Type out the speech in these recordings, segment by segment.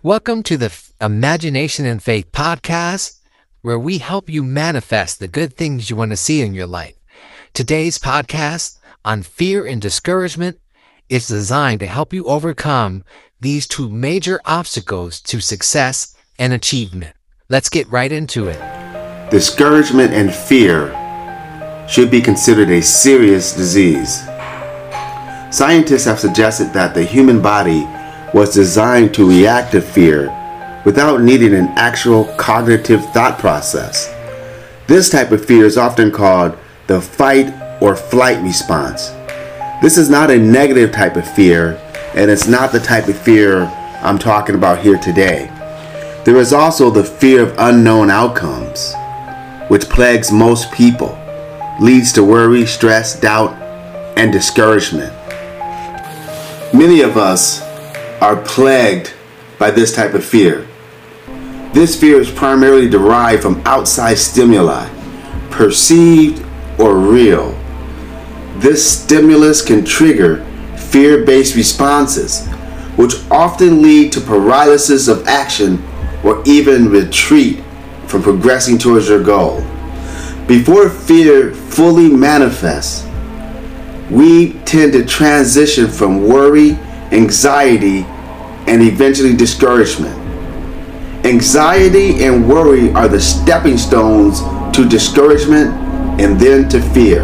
Welcome to the Imagination and Faith podcast, where we help you manifest the good things you want to see in your life. Today's podcast on fear and discouragement is designed to help you overcome these two major obstacles to success and achievement. Let's get right into it. Discouragement and fear should be considered a serious disease. Scientists have suggested that the human body was designed to react to fear without needing an actual cognitive thought process. This type of fear is often called the fight or flight response. This is not a negative type of fear, and it's not the type of fear I'm talking about here today. There is also the fear of unknown outcomes, which plagues most people, leads to worry, stress, doubt, and discouragement. Many of us are plagued by this type of fear. This fear is primarily derived from outside stimuli, perceived or real. This stimulus can trigger fear-based responses, which often lead to paralysis of action or even retreat from progressing towards your goal. Before fear fully manifests, we tend to transition from worry, anxiety, and eventually discouragement. Anxiety and worry are the stepping stones to discouragement and then to fear.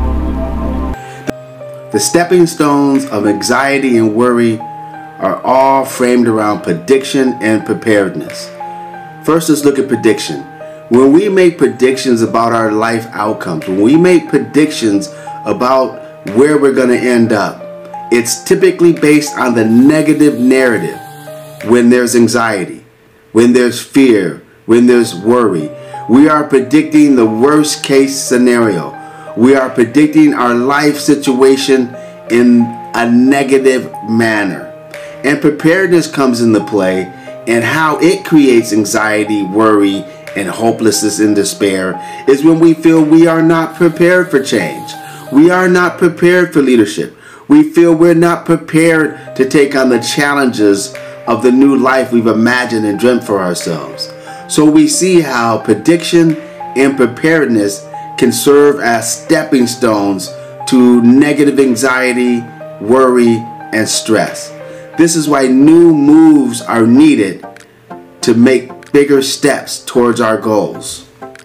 The stepping stones of anxiety and worry are all framed around prediction and preparedness. First, let's look at prediction. When we make predictions about our life outcomes, when we make predictions about where we're going to end up, it's typically based on the negative narrative. When there's anxiety, when there's fear, when there's worry, we are predicting the worst case scenario. We are predicting our life situation in a negative manner. And preparedness comes into play, and how it creates anxiety, worry, and hopelessness and despair is when we feel we are not prepared for change. We are not prepared for leadership. We feel we're not prepared to take on the challenges of the new life we've imagined and dreamt for ourselves. So we see how prediction and preparedness can serve as stepping stones to negative anxiety, worry, and stress. This is why new moves are needed to make bigger steps towards our goals.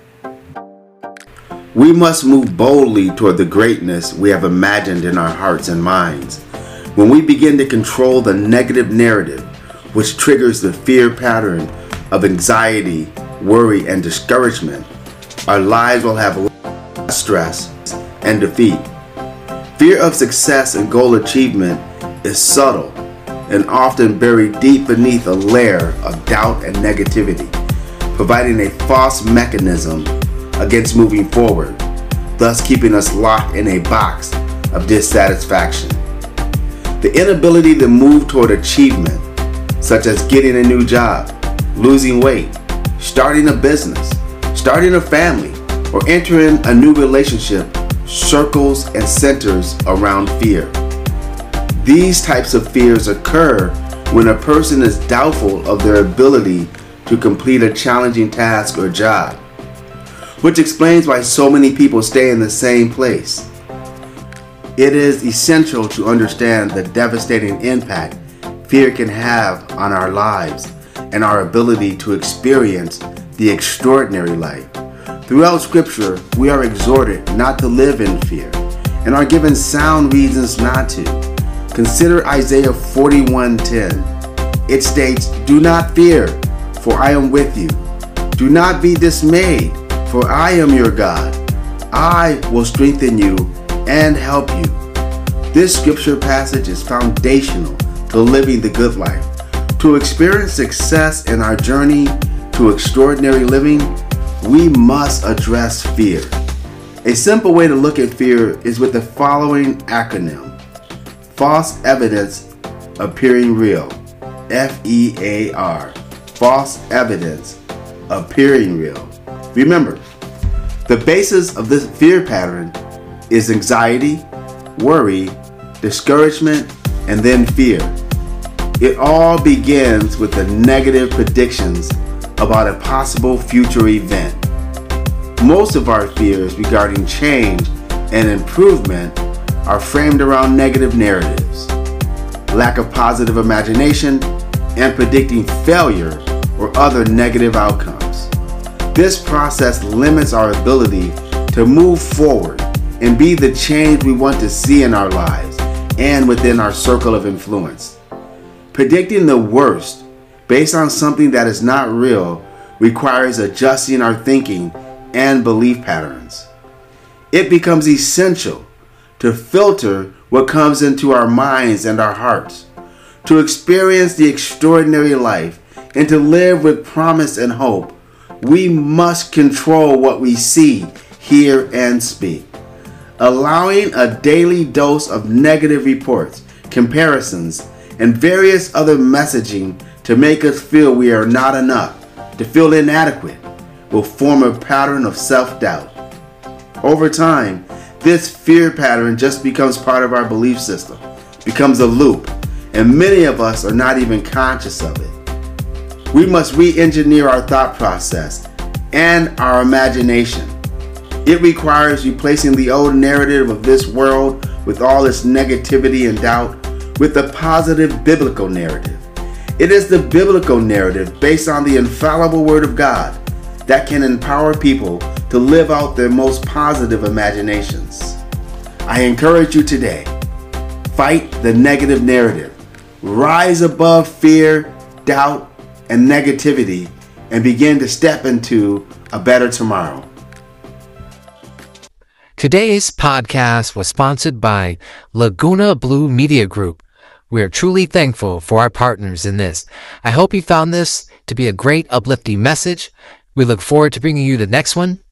We must move boldly toward the greatness we have imagined in our hearts and minds. When we begin to control the negative narrative, which triggers the fear pattern of anxiety, worry, and discouragement, our lives will have less stress and defeat. Fear of success and goal achievement is subtle and often buried deep beneath a layer of doubt and negativity, providing a false mechanism against moving forward, thus keeping us locked in a box of dissatisfaction. The inability to move toward achievement, such as getting a new job, losing weight, starting a business, starting a family, or entering a new relationship, circles and centers around fear. These types of fears occur when a person is doubtful of their ability to complete a challenging task or job, which explains why so many people stay in the same place. It is essential to understand the devastating impact fear can have on our lives and our ability to experience the extraordinary life. Throughout Scripture, we are exhorted not to live in fear and are given sound reasons not to. Consider Isaiah 41:10. It states, "Do not fear, for I am with you. Do not be dismayed, for I am your God. I will strengthen you and help you." This scripture passage is foundational to living the good life. To experience success in our journey to extraordinary living, we must address fear. A simple way to look at fear is with the following acronym: false evidence appearing real. FEAR. False evidence appearing real. Remember, the basis of this fear pattern is anxiety, worry, discouragement, and then fear. It all begins with the negative predictions about a possible future event. Most of our fears regarding change and improvement are framed around negative narratives, lack of positive imagination, and predicting failure or other negative outcomes. This process limits our ability to move forward and be the change we want to see in our lives and within our circle of influence. Predicting the worst based on something that is not real requires adjusting our thinking and belief patterns. It becomes essential to filter what comes into our minds and our hearts, to experience the extraordinary life, and to live with promise and hope. We must control what we see, hear, and speak. Allowing a daily dose of negative reports, comparisons, and various other messaging to make us feel we are not enough, to feel inadequate, will form a pattern of self-doubt. Over time, this fear pattern just becomes part of our belief system, becomes a loop, and many of us are not even conscious of it. We must re-engineer our thought process and our imagination. It requires replacing the old narrative of this world with all its negativity and doubt with the positive biblical narrative. It is the biblical narrative based on the infallible Word of God that can empower people to live out their most positive imaginations. I encourage you today, fight the negative narrative. Rise above fear, doubt, and negativity and begin to step into a better tomorrow. Today's podcast was sponsored by Laguna Blue Media Group. We are truly thankful for our partners in this. I hope you found this to be a great uplifting message. We look forward to bringing you the next one.